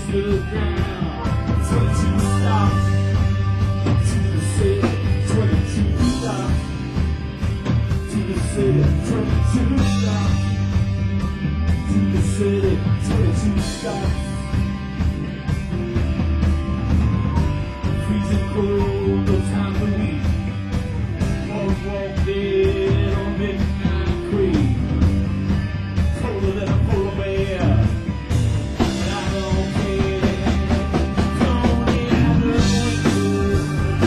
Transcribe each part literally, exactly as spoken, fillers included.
to the ground. twenty-two stops to the city. twenty-two stops to the city. twenty-two stops to the city. twenty-two stops. Freezing cold, no time to weep. Walk dead on Midnight Creek. Told her that I'm full of bear. But I don't care. Tony, I don't care.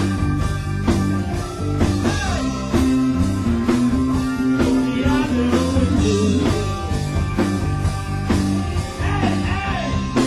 Tony, I don't care. Hey, hey!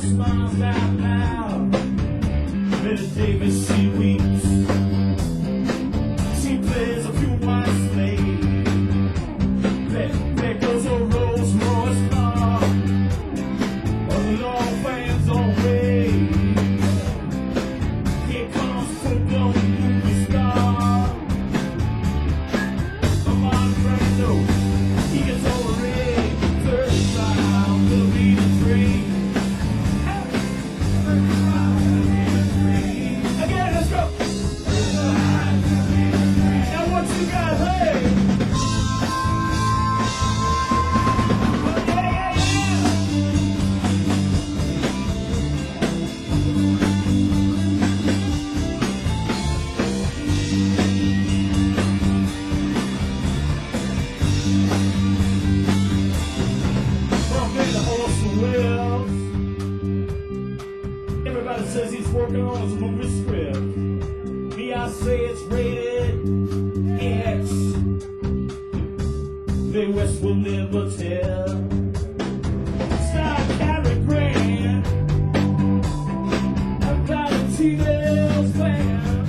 smiles out loud. Betty Davis, she weeps. She plays a few white slaves. There, there goes a Rolls Royce car. All the long fans on way. Here comes full-blown movie star. Come on, Brando. He gets all red. thirty-five will be the dream. Again, let's go. Now what you got, hey? Everybody says he's working on his movie script. Me, I say it's rated X. The West will never tell. Star Cary Grant. I've got a T-Bells clan.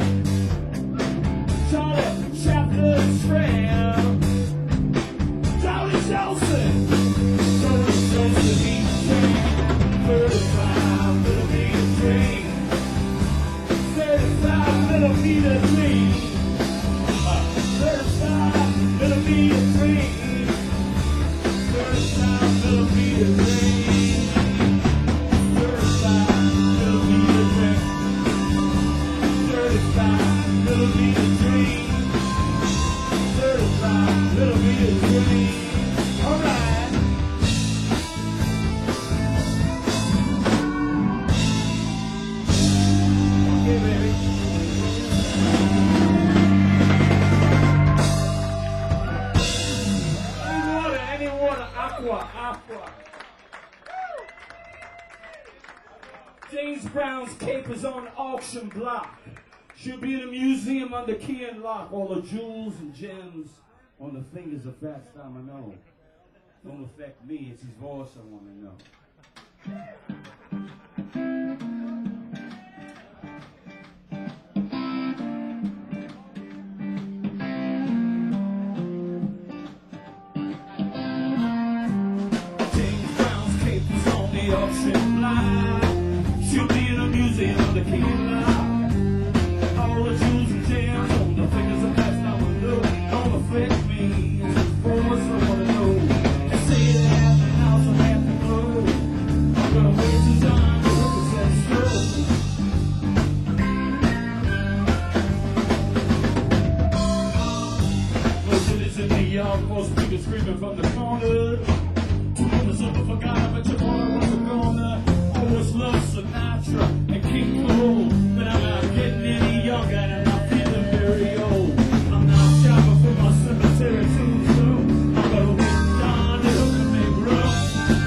Charlie Chaplin Strand. Charlie Shelton. Charlie Shelton, he's trained. thirty-five little meter dream. thirty-five little meter dream. thirty-five little meter dream. thirty-five little meter dream. thirty-five little meter dream. thirty-five little meter dream. thirty-five little meter dream. All right. Aqua, aqua. James Brown's cape is on the auction block. She'll be in a museum under key and lock. All the jewels and gems on the fingers of Fats Domino. Don't affect me, it's his voice I want to know. Auction block. She'll be in a museum under key and lock. All the jewels and gems on the fingers of Fats Domino. Don't affect me, it's his voice I want to know. They say it half an hour, so half the glow. I'm gonna wait till time to represent slow. No cities in New York, most people screaming from the corner. Super forgot, but your boy wasn't gonna. Always loved Sinatra and King Cole, but I'm not getting any younger and I'm feeling very old. I'm not shopping for my cemetery too soon. I'm gonna wait down to hook and make room.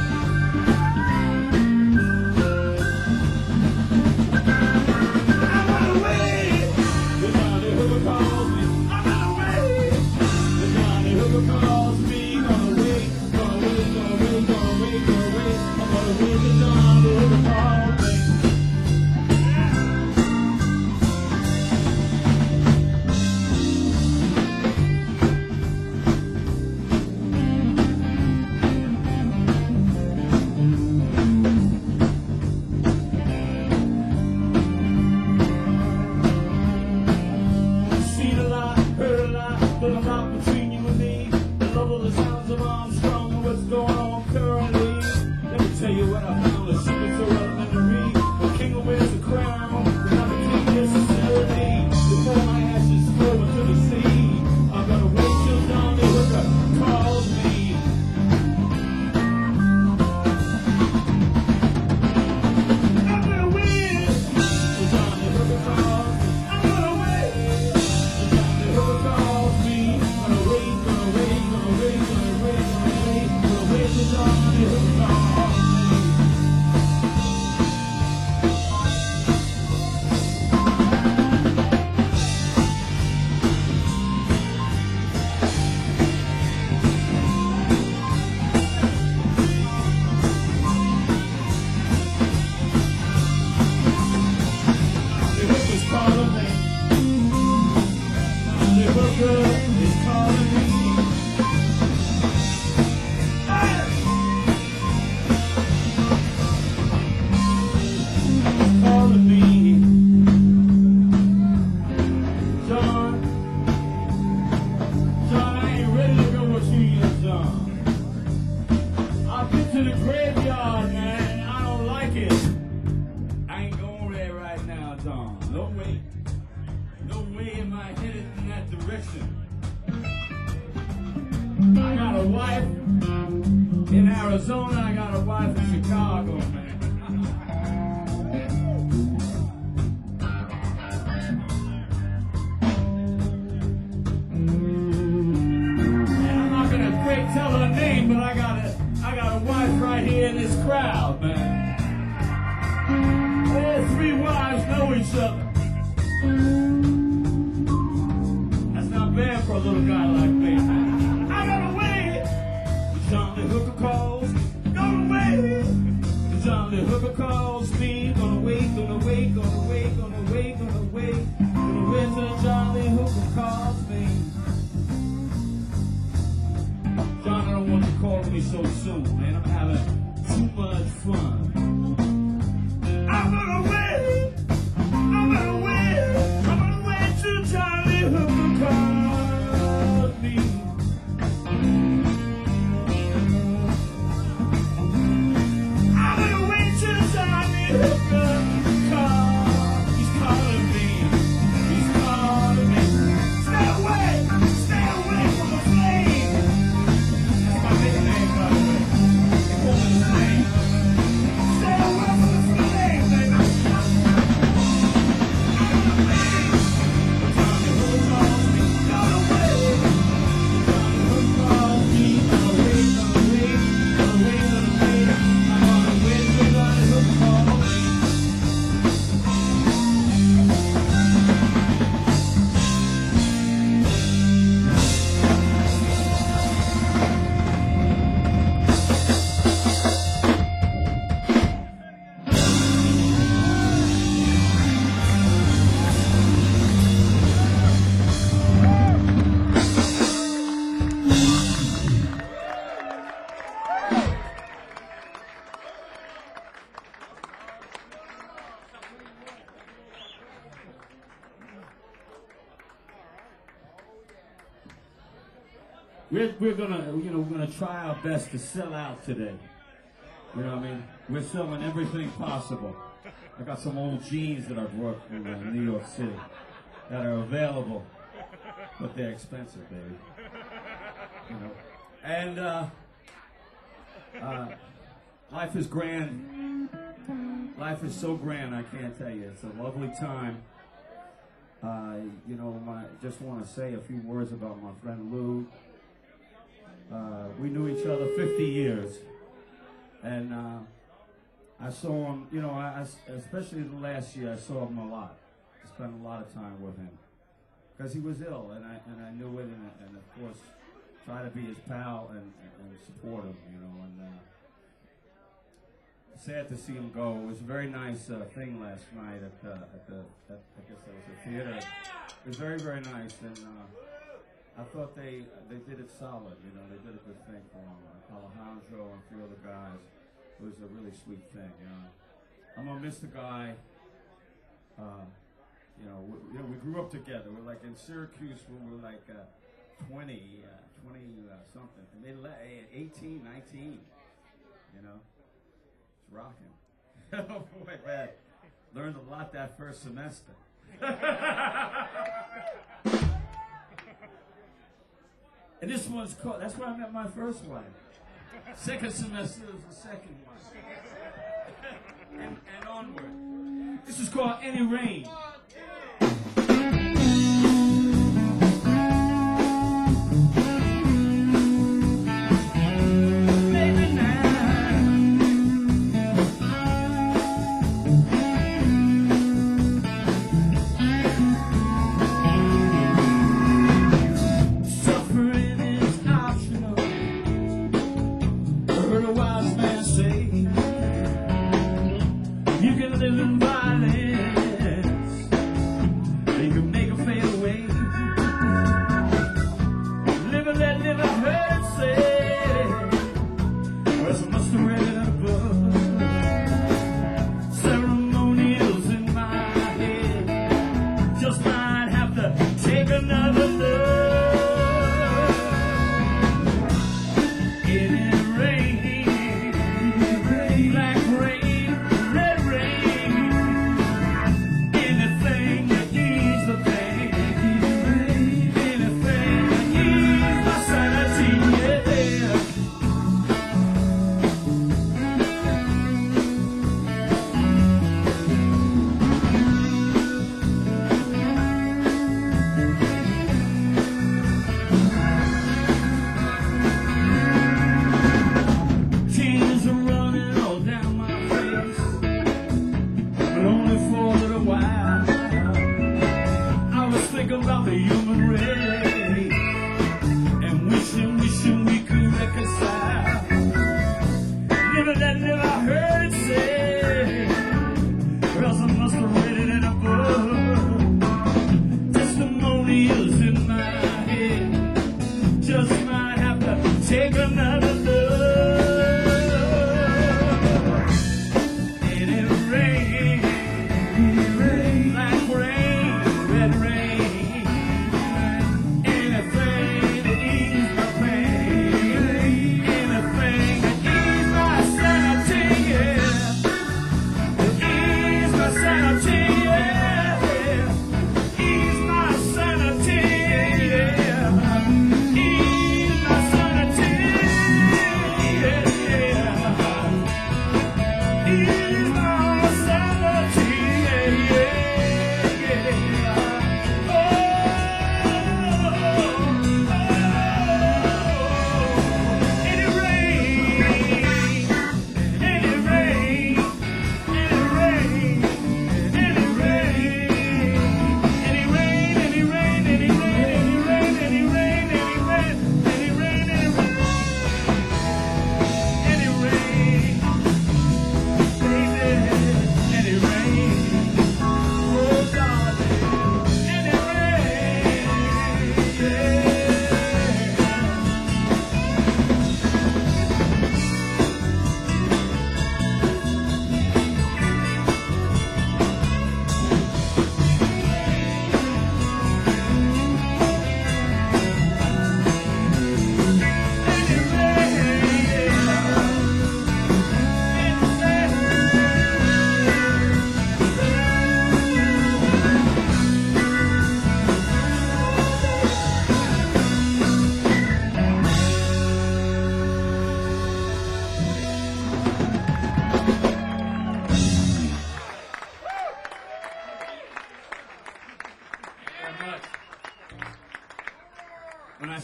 I'm gonna wait. The Johnny Hooker calls me. I'm gonna wait. The Johnny Hooker calls me. Gonna wait, gonna wait, gonna wait, gonna wait, gonna wait. I'm gonna wait the Johnny Hooker calls me. Seen a lot, heard a lot, but I'm not between you and me. The love of the sounds of Armstrong and what's going on currently. Let me tell you what I found, the secrets are relevant to real. song. No way, no way am I headed in that direction. I got a wife in Arizona, I got a wife in Chicago, man. And I'm not gonna quite tell her name, but I got a, I got a wife right here in this crowd, man. All three wives know each other. That's not bad for a little guy like me. I got away. Johnny Hooker calls. Go away. Johnny Hooker calls me. Gonna wait, gonna wait, gonna wait, gonna wait, gonna wait. Gonna wait till Johnny Hooker calls me. John, I don't want you calling me so soon, man. I'm having too much fun. I'm gonna wait, I'm gonna wait, I'm gonna wait till Johnny Hooker calls me. I'm gonna wait till Johnny Hooker calls. He's calling me, he's calling me. Stay away, stay away from the flame. That's my nickname, by the way. They call me the flame. Stay away from the flame, baby. We're, we're gonna, you know, we're gonna try our best to sell out today. You know what I mean? We're selling everything possible. I got some old jeans that I brought from uh, New York City that are available, but they're expensive, baby. You know, and uh, uh, life is grand. Life is so grand, I can't tell you. It's a lovely time. Uh, you know, my just want to say a few words about my friend Lou. Uh, we knew each other fifty years, and uh, I saw him, you know, I, I, especially the last year, I saw him a lot. I spent a lot of time with him, because he was ill, and I and I knew it, and, and of course, try to be his pal and, and, and support him, you know, and uh, sad to see him go. It was a very nice uh, thing last night at, uh, at the, at, I guess that was a theater. It was very, very nice, and uh, I thought they they did it solid, you know, they did a good thing for him. Alejandro and a few other guys. It was a really sweet thing, you know. I'm gonna miss the guy. Uh, you know, we, you know, we grew up together. We're like in Syracuse when we were like uh, twenty, uh, twenty uh, something, maybe eighteen, nineteen, you know. It's rocking. Oh boy, man. Learned a lot that first semester. And this one's called, that's where I met my first wife. Second semester was the second one. and, and onward. This is called Any Rain.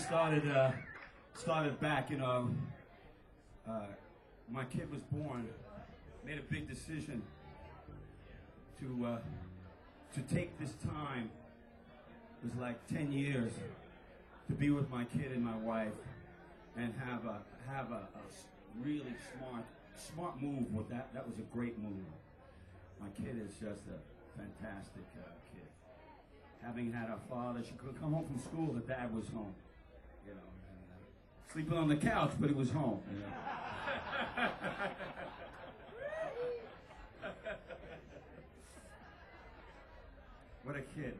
started uh, started back, you know. Uh, my kid was born, made a big decision to uh, to take this time. It was like ten years to be with my kid and my wife, and have a have a, a s- really smart smart move with that. That was a great move. My kid is just a fantastic uh, kid. Having had a father, she could come home from school, the dad was home, you know, and, uh, sleeping on the couch, but he was home, you know. What a kid.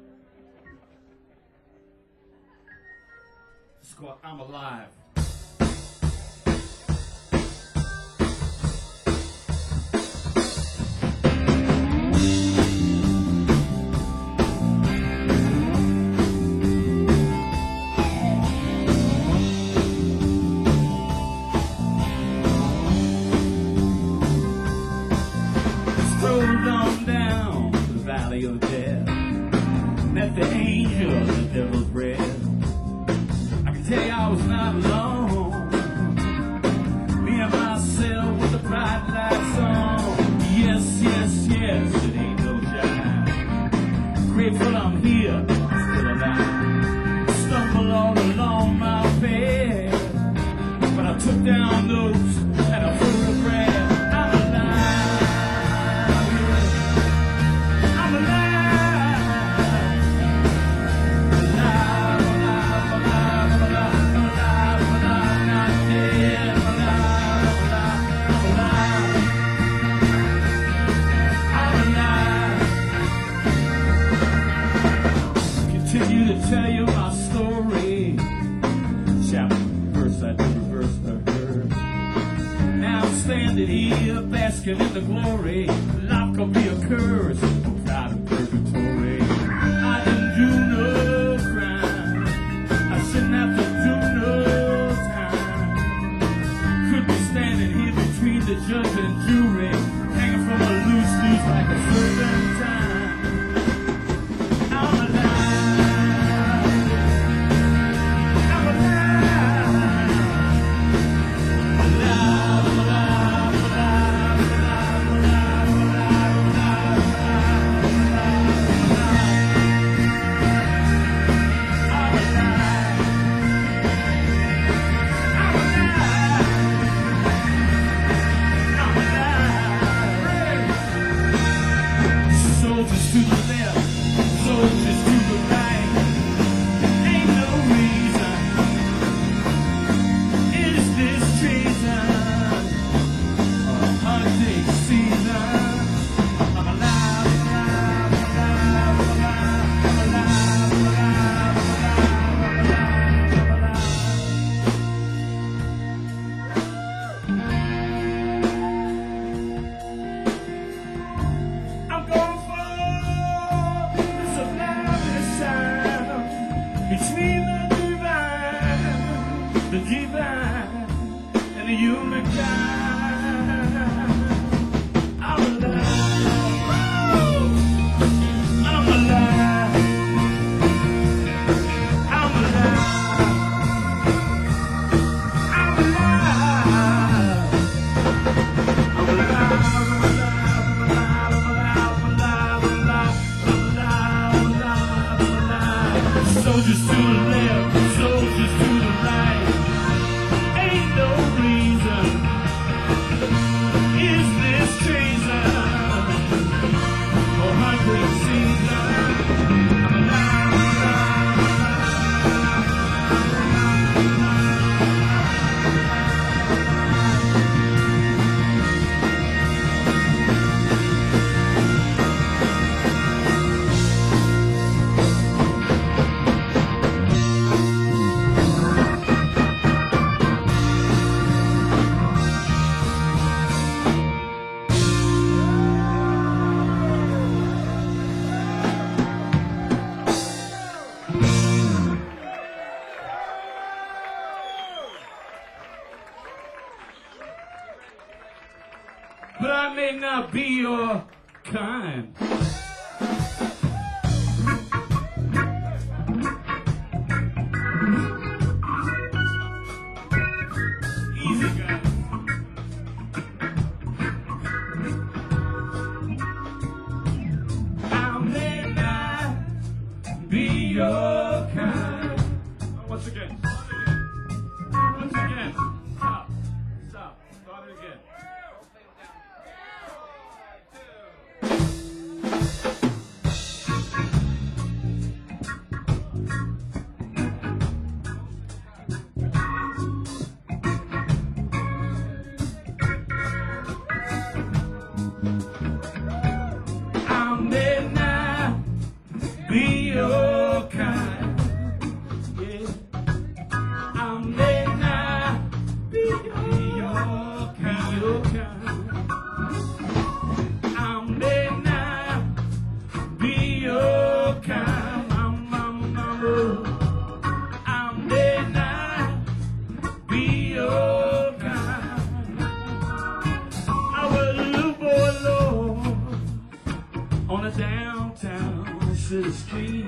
It's called I'm Alive. Strolled on down the valley of death, met the angel of the devil's breath. I can tell you I was not alone, me and myself with the bright lights on. Yes, yes, yes, it ain't no jive. Grateful I'm here, still alive. Stumble all along my path, but I took down notes and a photograph. I'm alive. I'm alive. Alive, alive, alive, alive, alive, alive, not dead. I'm alive, I'm alive, I'm alive. Continue to tell you my story. Chapter, verse after verse I heard. Now I'm standing here basking in the glory. Life could be a curse, I'm proud of purgatory. I didn't do no crime, I shouldn't have to do no time. Could be standing here between the judge and jury, hanging from a loose noose like a serpentine. I'm alive, I'm alive, alive, alive, alive, alive, alive, alive, I'm alive, I'm alive, I'm alive. Soldiers to the left, soldiers to the right. Ain't no reason. Is this treason? Or a hunting season? I'm alive, alive, alive, alive, I'm alive, alive, alive, alive, I'm going for this alive sound between the divine, the divine, and the humankind. I'm alive, I'm alive, I'm alive, I'm alive. I'm alive, I'm alive, I'm alive, I'm alive, I'm alive, I'm alive, I'm alive. Soldiers to the left, soldiers to the right. Ain't no reason. Is this treason? Or hunting season? I'm alive, I'm alive, but I may not be your kind. your kind. Once again. Once again. Stop. Stop. Start it again. I'll never be your kind. Yeah. I'll never be your kind. Your kind. I'll never be your kind. I'm, I'm, I'm, I'll never be your kind. I was a little boy alone on a downtown city street,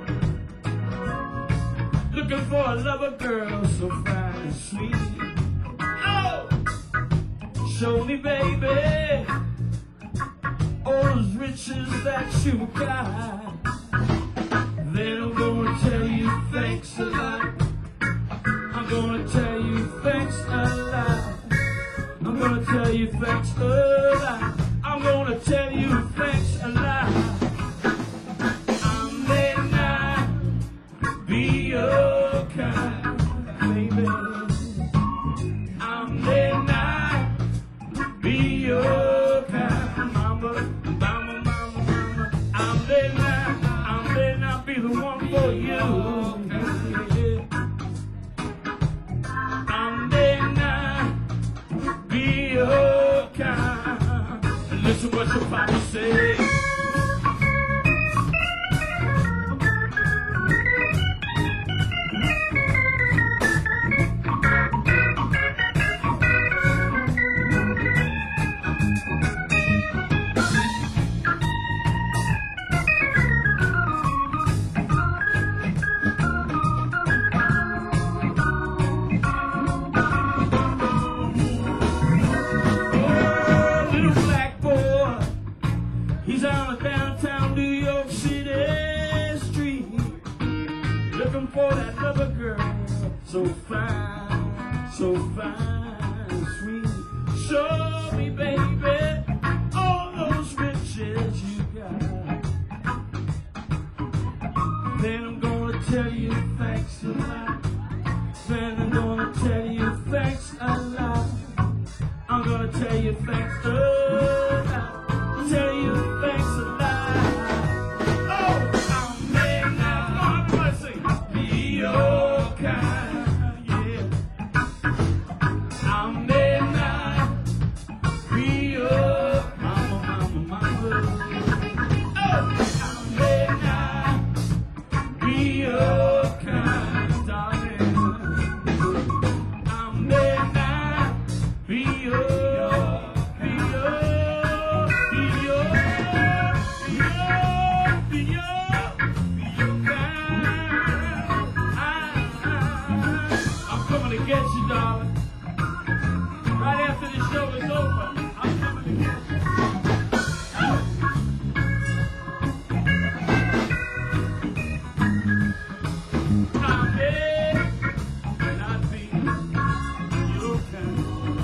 looking for a lover girl so fine and sweet. Oh, show me, baby, all those riches that you got. Then I'm gonna tell you thanks a lot. I'm gonna tell you thanks a lot. I'm gonna tell you thanks a lot. I'm gonna tell you thanks a lot. I may not be your kind, baby. I may not be your kind, mama, mama, mama, mama. I may not, I may not be the one for you. I may not be your kind. Listen what your papa say. He's on a downtown New York City street, looking for that lover girl, so fine, so fine and sweet. Show me, baby, all those riches you got. Then I'm gonna tell you thanks a lot. Then I'm gonna tell you thanks a lot. I'm gonna tell you thanks a lot. Tell you thanks a lot. Oh, I may not, come on, everybody sing. Be your kind, yeah. I may not be your mama, mama, mama. Oh, I may not be your kind, darling. I may not be your get you, darling. Right after the show is over, I'm coming to get you. Oh. I may not be your kind.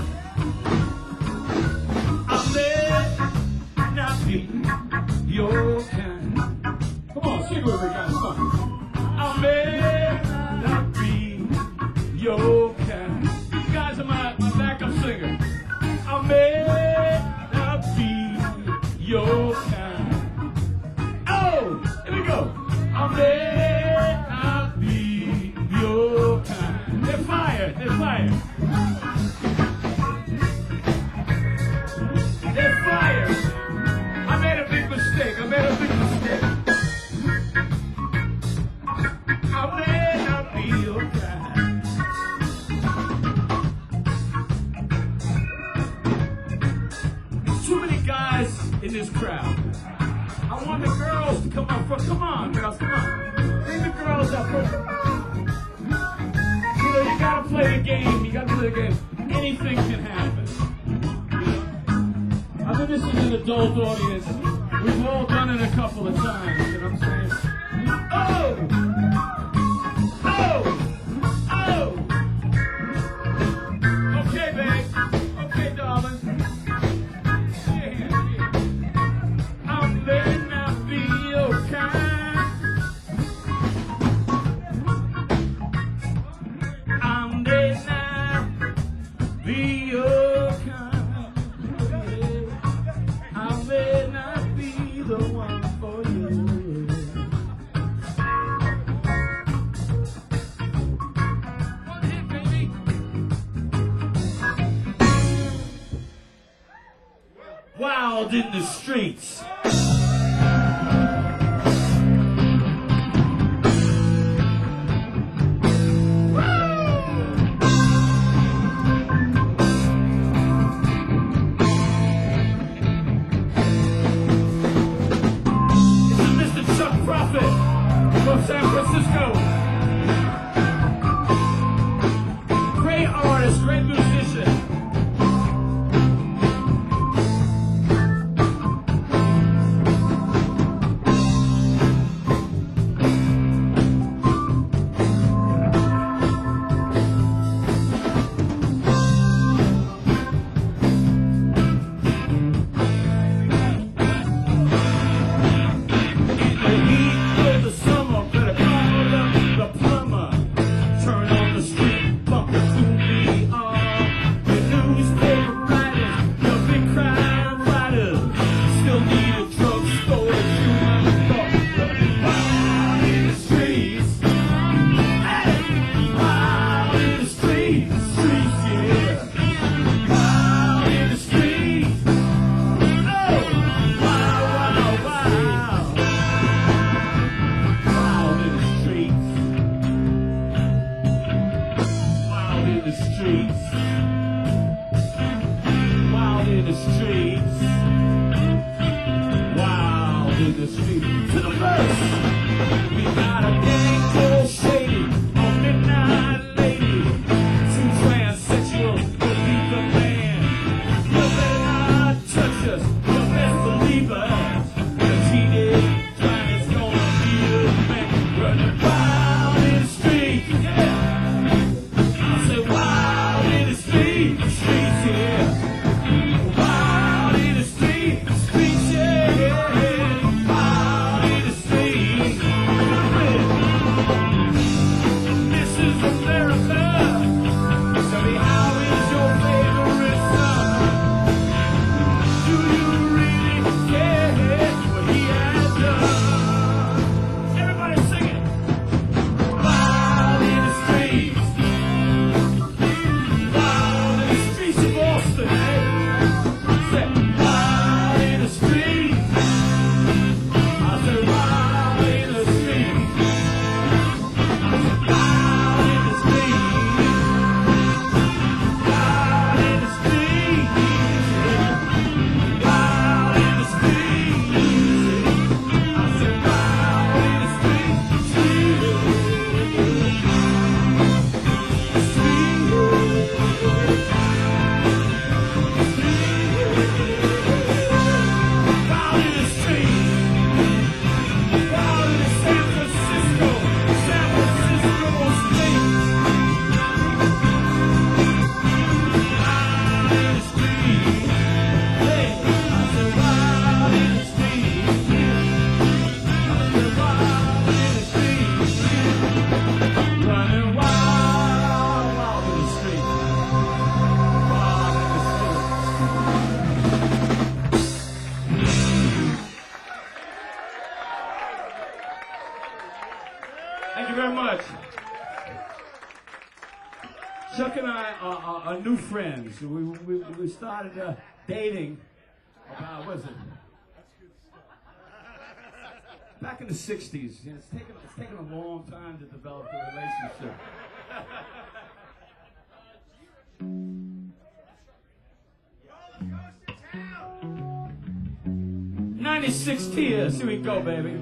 I may not be your kind. Come on, sing with me, guys. Come on. I may not be your kind. You guys are my, my backup singer. I may not be your kind. Oh, here we go. I may not be your kind. They're fired. They're fired. They're fired. I made a big mistake. I made a big mistake. I may not be your kind. Too many guys in this crowd. I want the girls to come up front. Come on, girls, come on. Bring the girls up front. You know, you gotta play the game. You gotta play the game. Anything can happen. You know? I mean, this is an adult audience. We've all done it a couple of times. You know what I'm saying? Oh! wild in the streets. From San Francisco. Great artist, great musician. Thank you very much. Chuck and I are, are, are new friends. We, we, we started uh, dating about, what is it? Back in the sixties. You know, it's taken it's taken a long time to develop a relationship. ninety-six tears. Here we go, baby.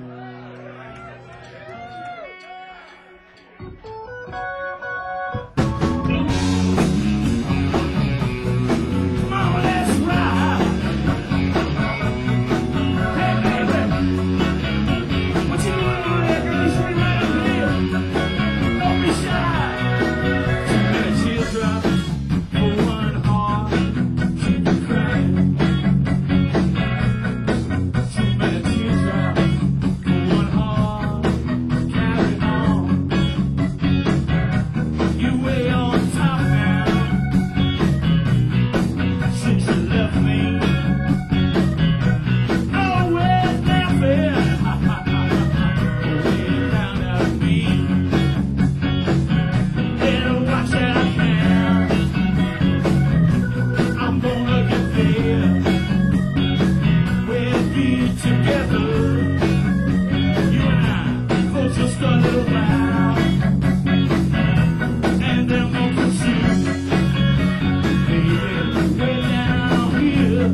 be together. You and I for just a little while, and then we'll pursue, baby, way down here.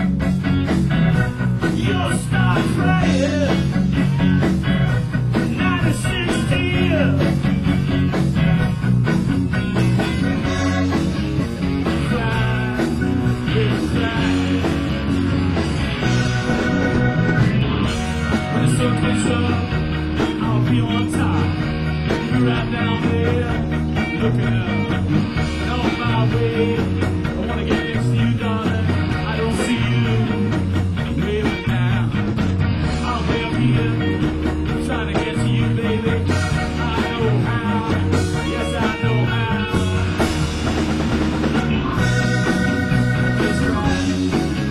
You'll start crying, ninety-six tears. I'll be on top, right down there, looking up, and on my way. I wanna get next to you, darling. I don't see you waving now. I'm way up here, trying to get to you, baby. I know how, yes I know how. Just cry,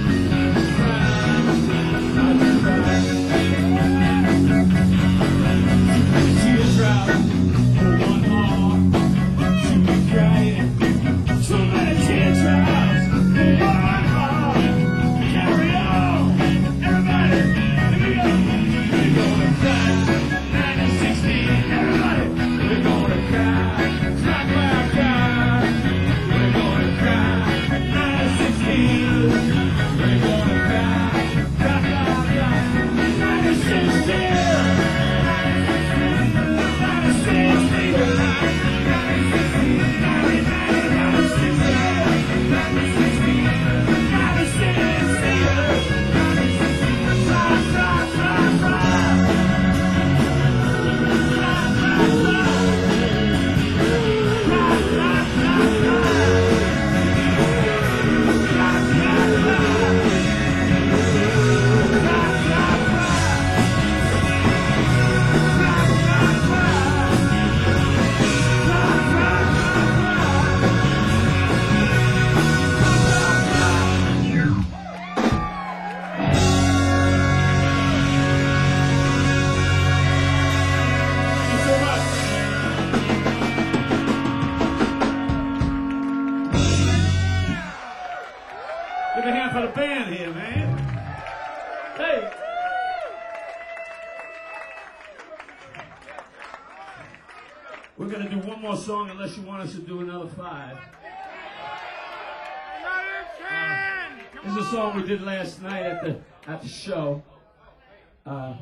cry, I just cry. Teardrop for one more, she be crying. So many teardrops for one more. Carry on, everybody, here we go. We're gonna cry, nineteen sixty, everybody. We're gonna cry, cry, cry, cry. We're gonna cry, nineteen sixty. We're gonna cry, cry, cry, cry. nineteen sixty. Give a hand for the band here, man. Hey. We're going to do one more song unless you want us to do another five. Uh, this is a song we did last night at the at the show. Uh,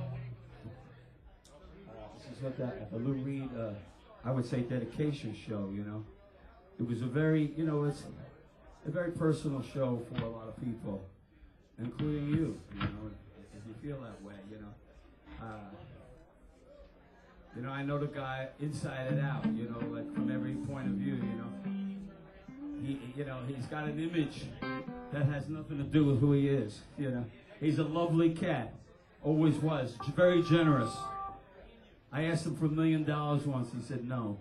this is what that, at the Lou Reed, uh, I would say, dedication show, you know. It was a very, you know, it's a very personal show for a lot of people, including you, you know, if you feel that way, you know. Uh, you know, I know the guy inside and out, you know, like from every point of view, you know. He, you know, he's got an image that has nothing to do with who he is, you know. He's a lovely cat, always was, very generous. I asked him for a million dollars once, he said no.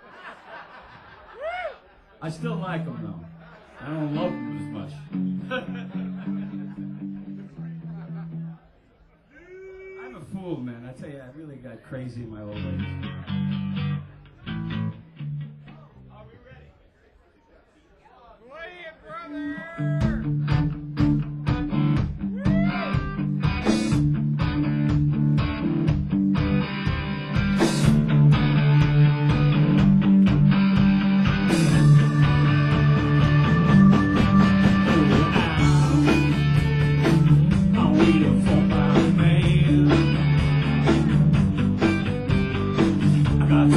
I still like him though. I don't love him as much. I'm a fool, man. I tell you, I really got crazy in my old age. Are we ready? Play it, brother! I got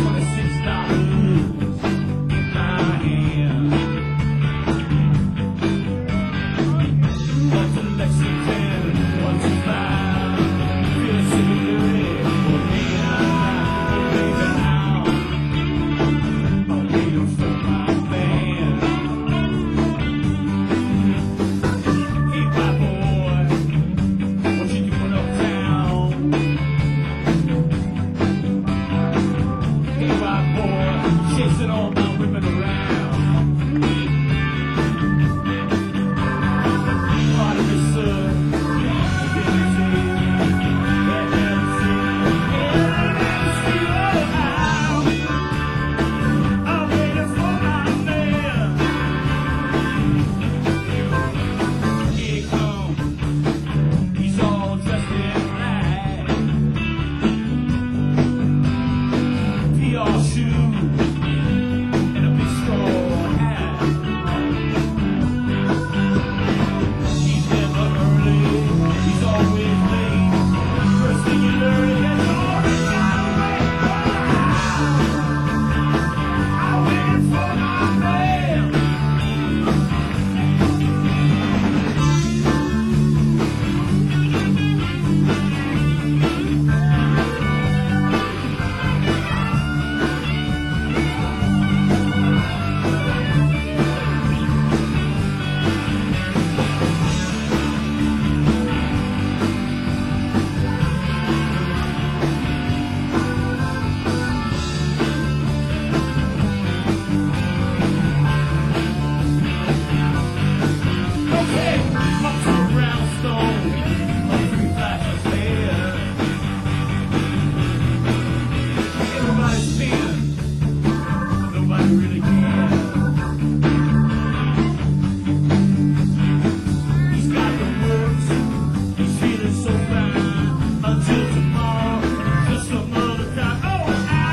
Until tomorrow, just some other time. Oh,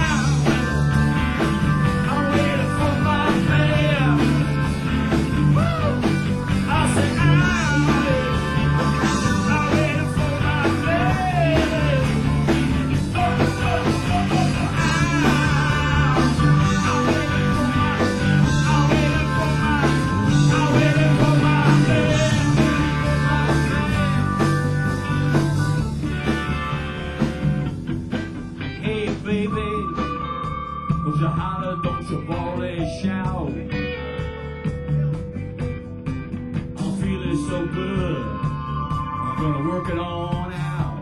I'm, I'm waiting for my man. Woo! I said, I'm waiting, I'm waiting for my man. Oh, oh, oh, oh, oh. I'm waiting for my, I'm waiting for my, I'm waiting for my man. Hey baby, don't you holler, don't you bawl and shout. I'm feeling so good, I'm gonna work it on out.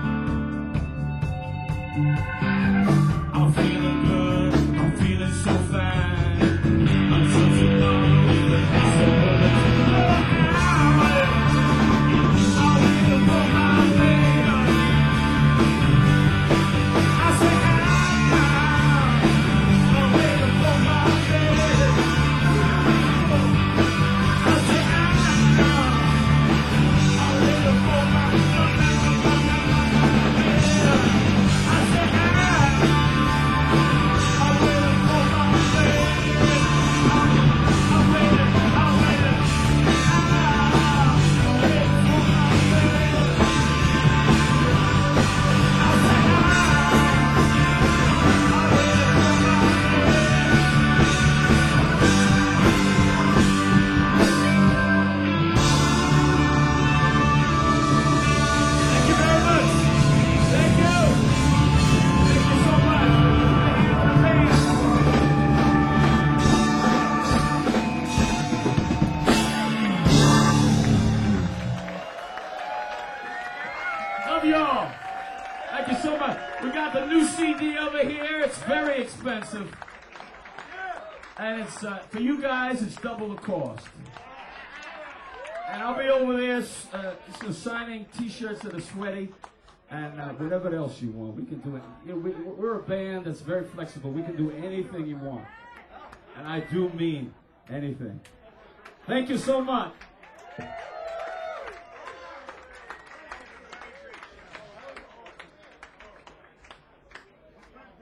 I'm feeling good, I'm feeling so fine. Until tomorrow, so I'm waiting for my man. I say I'm waiting for my man. I say I'm waiting for my man. I say I'm waiting for my man. I'm waiting, I'm waiting, I'm waiting for my man. I say thank you very much. Thank you. Thank you so much. Thank you for the band. Love y'all. Thank you so much. We got the new C D over here. It's very expensive. And it's, uh, for you guys, it's double the cost. And I'll be over there uh, so signing T-shirts that are sweaty and uh, whatever else you want. We can do it. You know, we, we're a band that's very flexible. We can do anything you want. And I do mean anything. Thank you so much.